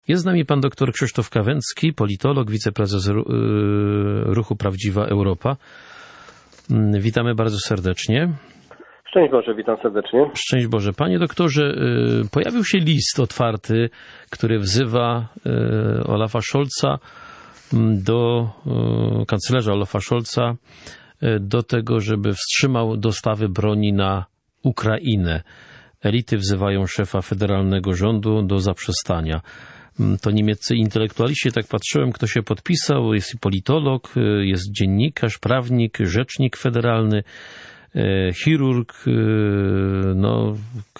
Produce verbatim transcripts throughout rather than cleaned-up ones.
Jest z nami pan doktor Krzysztof Kawęcki, politolog, wiceprezes Ruchu Prawdziwa Europa. Witamy bardzo serdecznie. Szczęść Boże, witam serdecznie. Szczęść Boże. Panie doktorze, pojawił się list otwarty, który wzywa Olafa Scholza do kanclerza Olafa Scholza do tego, żeby wstrzymał dostawy broni na Ukrainę. Elity wzywają szefa federalnego rządu do zaprzestania. To niemieccy intelektualiści, tak patrzyłem, kto się podpisał. Jest i politolog, jest dziennikarz, prawnik, rzecznik federalny, chirurg, no,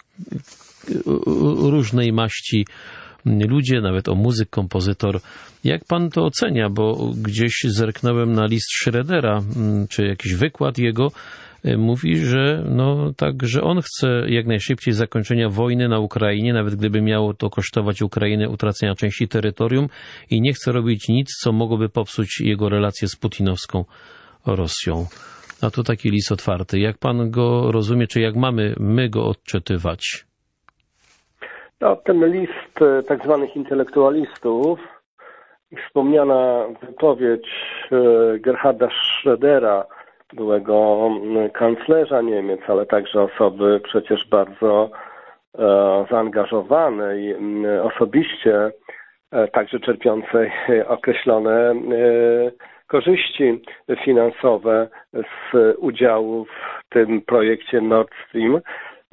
różnej maści ludzie, nawet o muzyk, kompozytor. Jak pan to ocenia? Bo gdzieś zerknąłem na list Schrödera, czy jakiś wykład jego, mówi, że no tak, że on chce jak najszybciej zakończenia wojny na Ukrainie, nawet gdyby miało to kosztować Ukrainę utracenia części terytorium, i nie chce robić nic, co mogłoby popsuć jego relacje z putinowską Rosją. A tu taki list otwarty. Jak pan go rozumie, czy jak mamy my go odczytywać? No, ten list tak zwanych intelektualistów i wspomniana wypowiedź Gerharda Schrödera, byłego kanclerza Niemiec, ale także osoby przecież bardzo e, zaangażowanej osobiście, e, także czerpiącej określone e, korzyści finansowe z udziału w tym projekcie Nord Stream, e,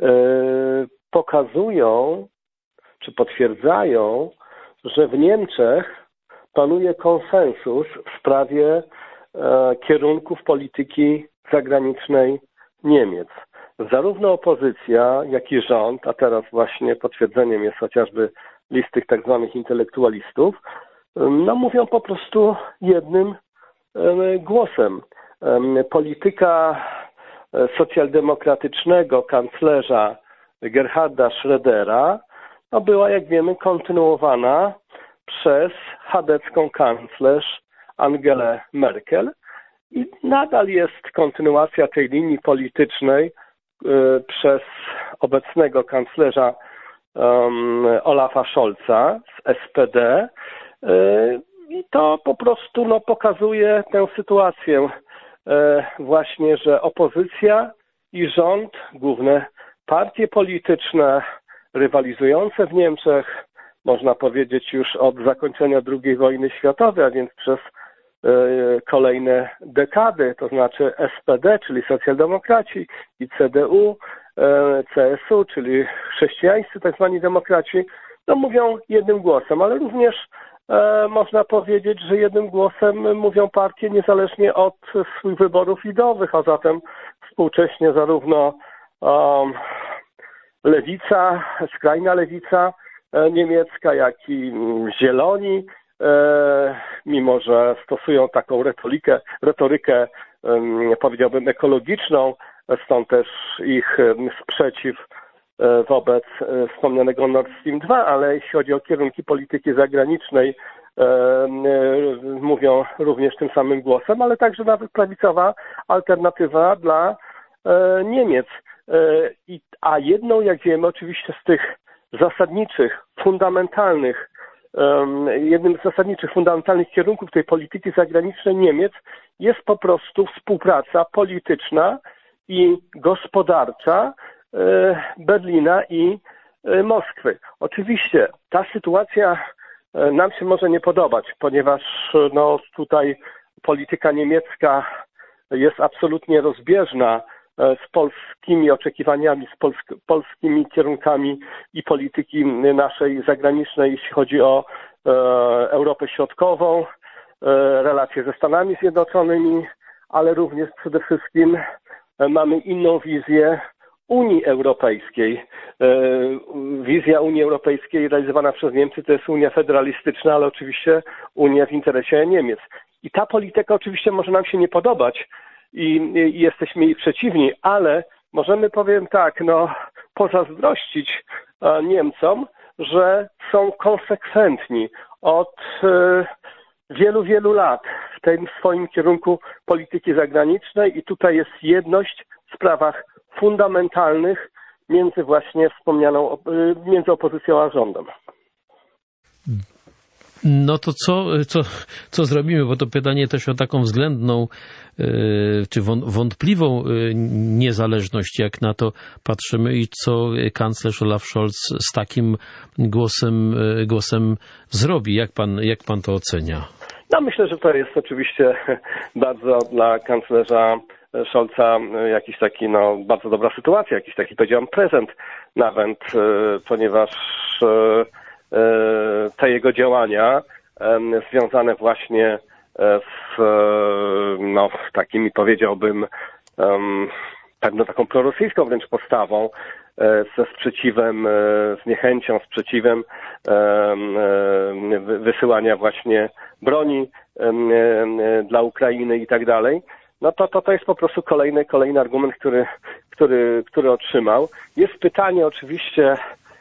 pokazują czy potwierdzają, że w Niemczech panuje konsensus w sprawie kierunków polityki zagranicznej Niemiec. Zarówno opozycja, jak i rząd, a teraz właśnie potwierdzeniem jest chociażby list tych tak zwanych intelektualistów, no mówią po prostu jednym głosem. Polityka socjaldemokratycznego kanclerza Gerharda Schrödera no była, jak wiemy, kontynuowana przez chadecką kanclerz Angelę Merkel i nadal jest kontynuacja tej linii politycznej y, przez obecnego kanclerza um, Olafa Scholza z S P D y, i to po prostu no, pokazuje tę sytuację y, właśnie, że opozycja i rząd, główne partie polityczne rywalizujące w Niemczech, można powiedzieć już od zakończenia drugiej wojny światowej, a więc przez kolejne dekady, to znaczy S P D, czyli socjaldemokraci, i C D U, C S U, czyli chrześcijańscy tak zwani demokraci, no mówią jednym głosem, ale również e, można powiedzieć, że jednym głosem mówią partie niezależnie od swoich wyborów ideowych, a zatem współcześnie zarówno um, lewica, skrajna lewica e, niemiecka, jak i zieloni, mimo że stosują taką retorykę, retorykę powiedziałbym ekologiczną, stąd też ich sprzeciw wobec wspomnianego Nord Stream dwa, ale jeśli chodzi o kierunki polityki zagranicznej, mówią również tym samym głosem, ale także nawet prawicowa alternatywa dla Niemiec. A jedną, jak wiemy, oczywiście z tych zasadniczych, fundamentalnych jednym z zasadniczych, fundamentalnych kierunków tej polityki zagranicznej Niemiec jest po prostu współpraca polityczna i gospodarcza Berlina i Moskwy. Oczywiście ta sytuacja nam się może nie podobać, ponieważ no, tutaj polityka niemiecka jest absolutnie rozbieżna z polskimi oczekiwaniami, z polsk polskimi kierunkami i polityki naszej zagranicznej, jeśli chodzi o e, Europę Środkową, e, relacje ze Stanami Zjednoczonymi, ale również przede wszystkim e, mamy inną wizję Unii Europejskiej. E, wizja Unii Europejskiej realizowana przez Niemcy to jest Unia federalistyczna, ale oczywiście Unia w interesie Niemiec. I ta polityka oczywiście może nam się nie podobać, I, i jesteśmy jej przeciwni, ale możemy, powiem tak, no, pozazdrościć e, Niemcom, że są konsekwentni od e, wielu, wielu lat w tym swoim kierunku polityki zagranicznej i tutaj jest jedność w sprawach fundamentalnych między właśnie wspomnianą, e, między opozycją a rządem. No to co, co, co zrobimy? Bo to pytanie też o taką względną czy wątpliwą niezależność, jak na to patrzymy i co kanclerz Olaf Scholz z takim głosem, głosem zrobi. Jak pan, jak pan to ocenia? No myślę, że to jest oczywiście bardzo dla kanclerza Scholza jakiś taki, no, bardzo dobra sytuacja, jakiś taki, powiedziałam, prezent nawet, ponieważ te jego działania związane właśnie z no, takimi, powiedziałbym, pewną taką prorosyjską wręcz postawą, ze sprzeciwem, z niechęcią, sprzeciwem wysyłania właśnie broni dla Ukrainy i tak dalej, no to, to to jest po prostu kolejny, kolejny argument, który, który, który otrzymał. Jest pytanie oczywiście,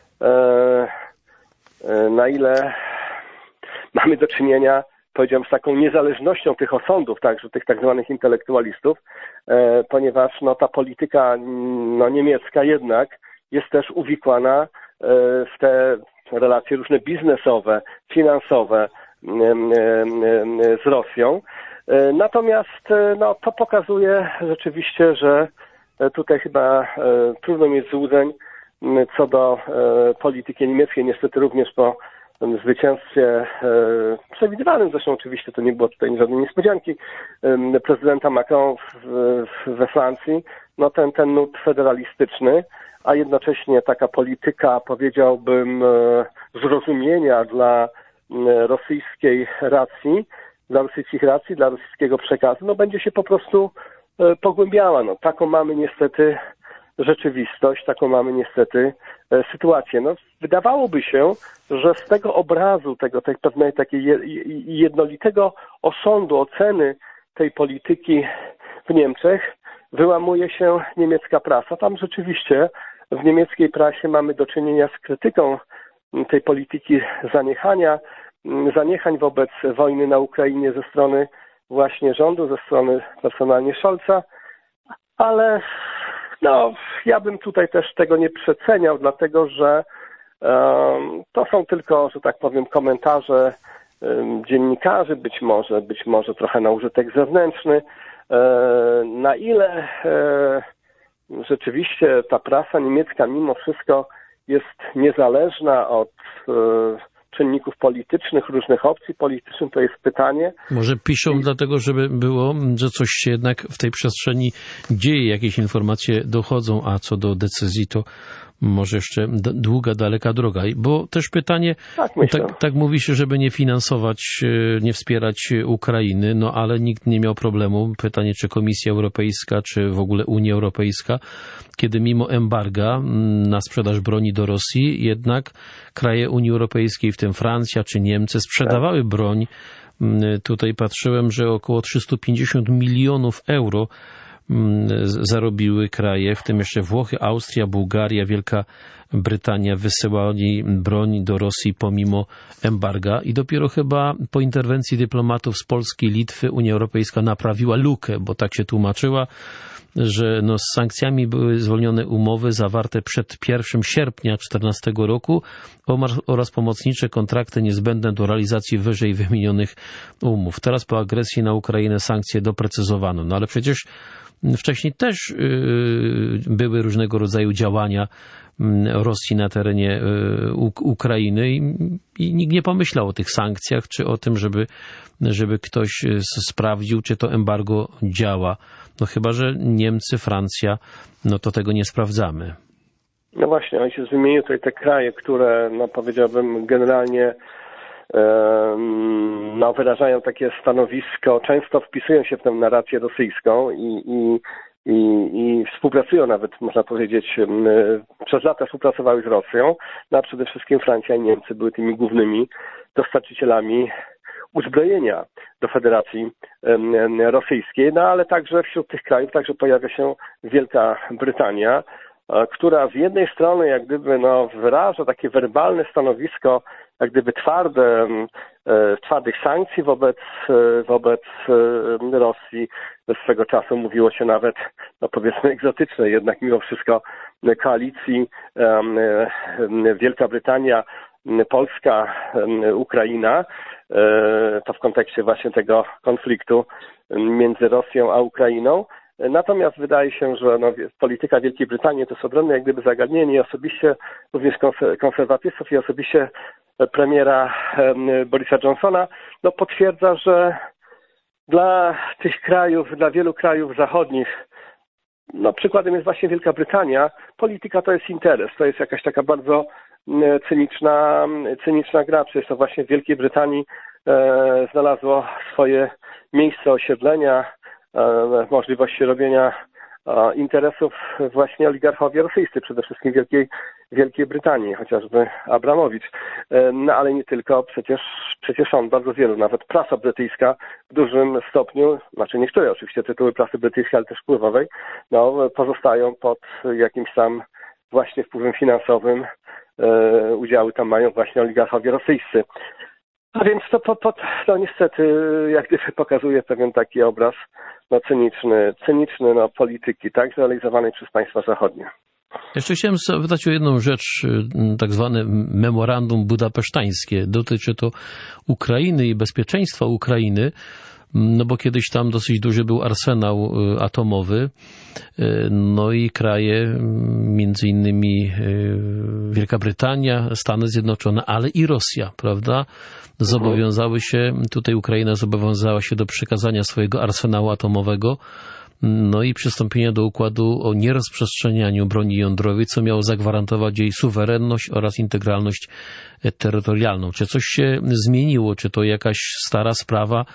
na ile mamy do czynienia, powiedziałem, z taką niezależnością tych osądów, także tych tak zwanych intelektualistów, e, ponieważ no, ta polityka no, niemiecka jednak jest też uwikłana e, w te relacje różne biznesowe, finansowe e, e, z Rosją. E, natomiast e, no, to pokazuje rzeczywiście, że tutaj chyba e, trudno mieć złudzeń co do e, polityki niemieckiej, niestety również po zwycięstwie e, przewidywanym, zresztą oczywiście to nie było tutaj żadnej niespodzianki, e, prezydenta Macron w, w, we Francji, no ten, ten nurt federalistyczny, a jednocześnie taka polityka, powiedziałbym, e, zrozumienia dla e, rosyjskiej racji, dla rosyjskich racji, dla rosyjskiego przekazu, no będzie się po prostu e, pogłębiała. No, taką mamy niestety rzeczywistość, taką mamy niestety e, sytuację. No, wydawałoby się, że z tego obrazu, tego tej pewnej takiej jednolitego osądu, oceny tej polityki w Niemczech wyłamuje się niemiecka prasa. Tam rzeczywiście w niemieckiej prasie mamy do czynienia z krytyką tej polityki zaniechania, zaniechań wobec wojny na Ukrainie ze strony właśnie rządu, ze strony personalnie Scholza, ale no, ja bym tutaj też tego nie przeceniał, dlatego że um, to są tylko, że tak powiem, komentarze um, dziennikarzy, być może, być może trochę na użytek zewnętrzny. E, na ile e, rzeczywiście ta prasa niemiecka mimo wszystko jest niezależna od e, czynników politycznych, różnych opcji politycznych, to jest pytanie. Może piszą I... dlatego, żeby było, że coś się jednak w tej przestrzeni dzieje, jakieś informacje dochodzą, a co do decyzji, to może jeszcze długa, daleka droga. Bo też pytanie, tak, tak, tak mówi się, żeby nie finansować, nie wspierać Ukrainy, no ale nikt nie miał problemu. Pytanie, czy Komisja Europejska, czy w ogóle Unia Europejska, kiedy mimo embarga na sprzedaż broni do Rosji, jednak kraje Unii Europejskiej, w tym Francja czy Niemcy, sprzedawały broń. Tutaj patrzyłem, że około trzysta pięćdziesiąt milionów euro zarobiły kraje, w tym jeszcze Włochy, Austria, Bułgaria, Wielka Brytania wysyłali broń do Rosji pomimo embarga i dopiero chyba po interwencji dyplomatów z Polski i Litwy Unia Europejska naprawiła lukę, bo tak się tłumaczyła, że no z sankcjami były zwolnione umowy zawarte przed pierwszego sierpnia dwa tysiące czternastego roku oraz pomocnicze kontrakty niezbędne do realizacji wyżej wymienionych umów. Teraz po agresji na Ukrainę sankcje doprecyzowano, no ale przecież wcześniej też były różnego rodzaju działania Rosji na terenie Ukrainy i nikt nie pomyślał o tych sankcjach, czy o tym, żeby, żeby ktoś sprawdził, czy to embargo działa. No chyba że Niemcy, Francja, no to tego nie sprawdzamy. No właśnie, ojciec wymienił tutaj te kraje, które, no powiedziałbym, generalnie no, wyrażają takie stanowisko, często wpisują się w tę narrację rosyjską i, i, i, i współpracują nawet, można powiedzieć, przez lata współpracowały z Rosją, no a przede wszystkim Francja i Niemcy były tymi głównymi dostarczycielami uzbrojenia do Federacji Rosyjskiej, no ale także wśród tych krajów także pojawia się Wielka Brytania, która z jednej strony jak gdyby no, wyraża takie werbalne stanowisko, jak gdyby twarde, twardych sankcji wobec, wobec Rosji. Swego czasu mówiło się nawet, no powiedzmy egzotycznej, jednak mimo wszystko koalicji Wielka Brytania, Polska, Ukraina, to w kontekście właśnie tego konfliktu między Rosją a Ukrainą. Natomiast wydaje się, że no, polityka Wielkiej Brytanii to jest ogromne jak gdyby zagadnienie. Osobiście również konserwatystów i osobiście premiera Borisa Johnsona no, potwierdza, że dla tych krajów, dla wielu krajów zachodnich, no przykładem jest właśnie Wielka Brytania, polityka to jest interes, to jest jakaś taka bardzo cyniczna, cyniczna gra. Przecież to właśnie w Wielkiej Brytanii e, znalazło swoje miejsce osiedlenia, e, możliwości robienia e, interesów właśnie oligarchowie rosyjscy, przede wszystkim Wielkiej, Wielkiej Brytanii, chociażby Abramowicz. E, no ale nie tylko, przecież, przecież on, bardzo wielu, nawet prasa brytyjska w dużym stopniu, znaczy niektóre oczywiście tytuły prasy brytyjskiej, ale też wpływowej, no, pozostają pod jakimś tam właśnie wpływem finansowym. E, udziały tam mają właśnie oligarchowie rosyjscy. A więc to, to, to, to niestety jak gdyby pokazuje pewien taki obraz no, cyniczny, cyniczny no, polityki, tak, realizowanej przez państwa zachodnie. Jeszcze chciałem zapytać o jedną rzecz, tak zwane memorandum budapesztańskie. Dotyczy to Ukrainy i bezpieczeństwa Ukrainy. No bo kiedyś tam dosyć duży był arsenał atomowy, no i kraje, między innymi Wielka Brytania, Stany Zjednoczone, ale i Rosja, prawda, zobowiązały się, tutaj Ukraina zobowiązała się do przekazania swojego arsenału atomowego, no i przystąpienia do układu o nierozprzestrzenianiu broni jądrowej, co miało zagwarantować jej suwerenność oraz integralność terytorialną. Czy coś się zmieniło? Czy to jakaś stara sprawa,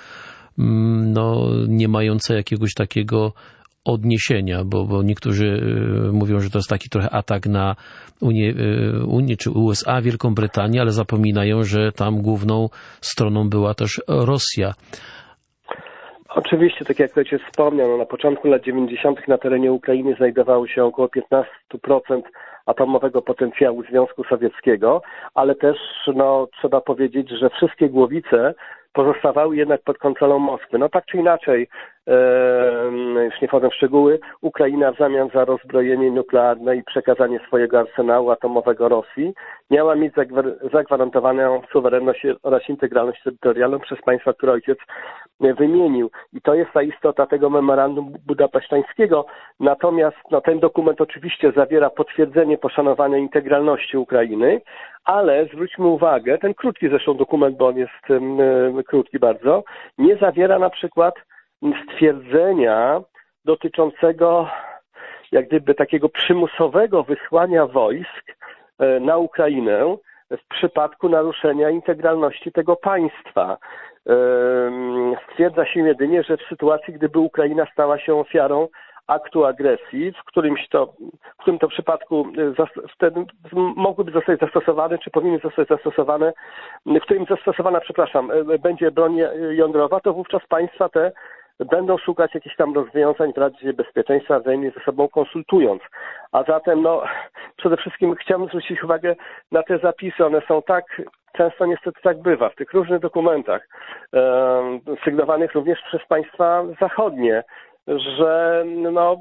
no, nie mające jakiegoś takiego odniesienia, bo, bo niektórzy mówią, że to jest taki trochę atak na Unię, Unię czy U S A, Wielką Brytanię, ale zapominają, że tam główną stroną była też Rosja. Oczywiście, tak jak ojciec wspomniał, no na początku lat dziewięćdziesiątych na terenie Ukrainy znajdowało się około piętnaście procent atomowego potencjału Związku Sowieckiego, ale też no, trzeba powiedzieć, że wszystkie głowice pozostawały jednak pod kontrolą Moskwy. No tak czy inaczej, e, już nie wchodzę w szczegóły, Ukraina w zamian za rozbrojenie nuklearne i przekazanie swojego arsenału atomowego Rosji miała mieć zagwarantowaną suwerenność oraz integralność terytorialną przez państwa, które ojciec wymienił. I to jest ta istota tego memorandum budapesztańskiego. Natomiast no, ten dokument oczywiście zawiera potwierdzenie poszanowania integralności Ukrainy, ale zwróćmy uwagę, ten krótki zresztą dokument, bo on jest um, krótki bardzo, nie zawiera na przykład stwierdzenia dotyczącego jak gdyby takiego przymusowego wysłania wojsk e, na Ukrainę w przypadku naruszenia integralności tego państwa. E, stwierdza się jedynie, że w sytuacji, gdyby Ukraina stała się ofiarą aktu agresji, w którymś to, w którym to przypadku wtedy mogłyby zostać zastosowane, czy powinny zostać zastosowane, w którym zastosowana, przepraszam, będzie broń jądrowa, to wówczas państwa te będą szukać jakichś tam rozwiązań w Radzie Bezpieczeństwa, wzajemnie ze sobą konsultując. A zatem, no, przede wszystkim chciałbym zwrócić uwagę na te zapisy. One są tak, często niestety tak bywa, w tych różnych dokumentach, e, sygnowanych również przez państwa zachodnie, że no,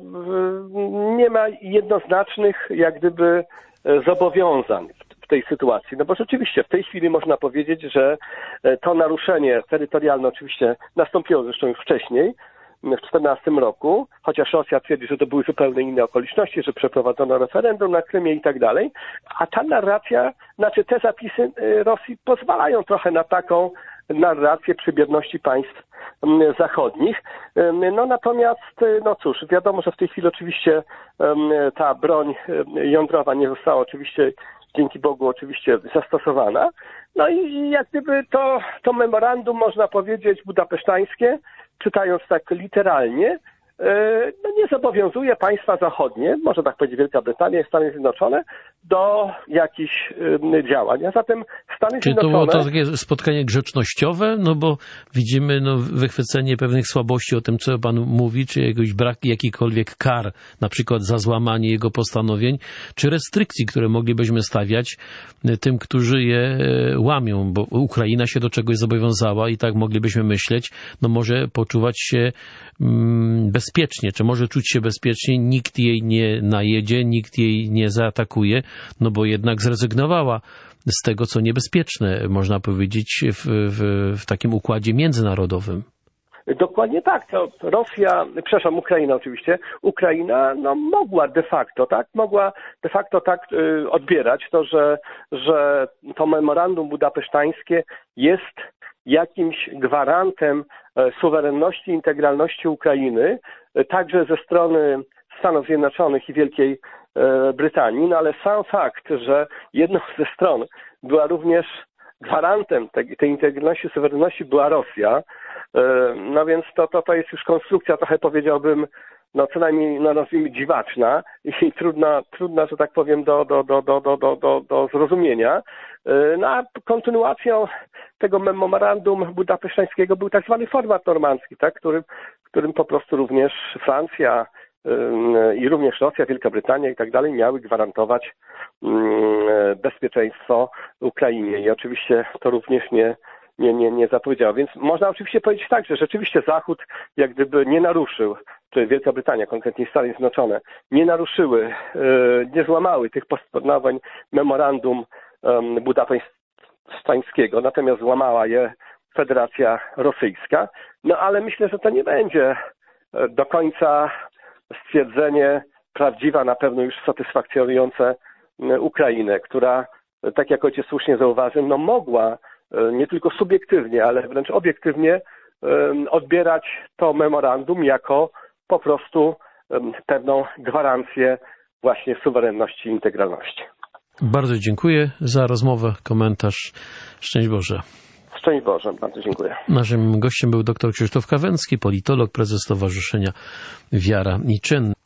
nie ma jednoznacznych jak gdyby zobowiązań w tej sytuacji. No bo rzeczywiście w tej chwili można powiedzieć, że to naruszenie terytorialne oczywiście nastąpiło zresztą już wcześniej, w czternastym roku, chociaż Rosja twierdzi, że to były zupełnie inne okoliczności, że przeprowadzono referendum na Krymie i tak dalej, a ta narracja, znaczy te zapisy Rosji pozwalają trochę na taką narrację przybierności państw zachodnich. No natomiast, no cóż, wiadomo, że w tej chwili oczywiście ta broń jądrowa nie została oczywiście, dzięki Bogu oczywiście zastosowana. No i jak gdyby to, to memorandum, można powiedzieć, budapesztańskie, czytając tak literalnie, no nie zobowiązuje państwa zachodnie, może tak powiedzieć Wielka Brytania i Stany Zjednoczone, do jakichś działań. A zatem Stany Czy Zjednoczone... to było to takie spotkanie grzecznościowe? No bo widzimy no, wychwycenie pewnych słabości o tym, co pan mówi, czy jakiś brak jakichkolwiek kar, na przykład za złamanie jego postanowień, czy restrykcji, które moglibyśmy stawiać tym, którzy je łamią, bo Ukraina się do czegoś zobowiązała i tak moglibyśmy myśleć, no może poczuwać się mm, bez bezpiecznie, czy może czuć się bezpiecznie, nikt jej nie najedzie, nikt jej nie zaatakuje, no bo jednak zrezygnowała z tego, co niebezpieczne, można powiedzieć, w, w, w takim układzie międzynarodowym. Dokładnie tak. To Rosja, przepraszam, Ukraina oczywiście, Ukraina no, mogła de facto, tak, mogła de facto tak y, odbierać to, że, że to memorandum budapesztańskie jest jakimś gwarantem e, suwerenności, integralności Ukrainy, e, także ze strony Stanów Zjednoczonych i Wielkiej e, Brytanii, no ale sam fakt, że jedną ze stron była również gwarantem tej, tej integralności, suwerenności była Rosja, no więc to, to, to jest już konstrukcja trochę, powiedziałbym, no co najmniej, no nazwijmy, dziwaczna i trudna, trudna, że tak powiem, do, do, do, do, do, do, do, do zrozumienia. No a kontynuacją tego memorandum budapesztańskiego był tak zwany format normandzki, tak, którym, którym po prostu również Francja i również Rosja, Wielka Brytania i tak dalej miały gwarantować bezpieczeństwo Ukrainie i oczywiście to również nie Nie, nie, nie zapowiedziała. Więc można oczywiście powiedzieć tak, że rzeczywiście Zachód jak gdyby nie naruszył, czy Wielka Brytania, konkretnie Stany Zjednoczone, nie naruszyły, nie złamały tych postanowień memorandum budapesztańskiego, natomiast złamała je Federacja Rosyjska. No ale myślę, że to nie będzie do końca stwierdzenie prawdziwa, na pewno już satysfakcjonujące Ukrainę, która, tak jak ojciec słusznie zauważył, no mogła nie tylko subiektywnie, ale wręcz obiektywnie odbierać to memorandum jako po prostu pewną gwarancję właśnie suwerenności i integralności. Bardzo dziękuję za rozmowę, komentarz. Szczęść Boże. Szczęść Boże, bardzo dziękuję. Naszym gościem był dr Krzysztof Kawęcki, politolog, prezes Stowarzyszenia Wiara i Czyn.